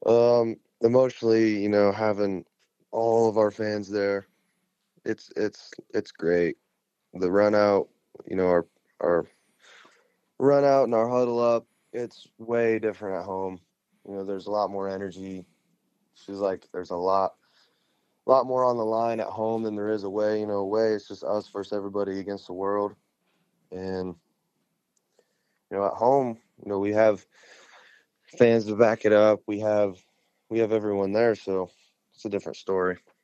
Emotionally, having all of our fans there, it's great. The run out, our run out and our huddle up, it's way different at home. There's a lot more energy. She's like there's a lot more on the line at home than there is away. Away it's just us versus everybody against the world. And at home, we have fans to back it up. We have everyone there, so it's a different story.